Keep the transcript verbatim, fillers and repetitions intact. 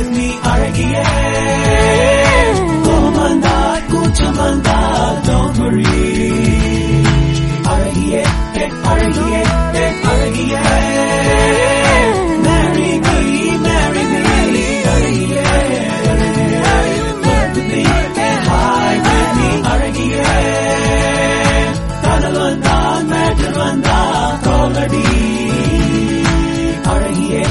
with me அழகியே. கோபம் வந்தா கூச்சம் வந்தா don't worry அழகியே, அழகியே.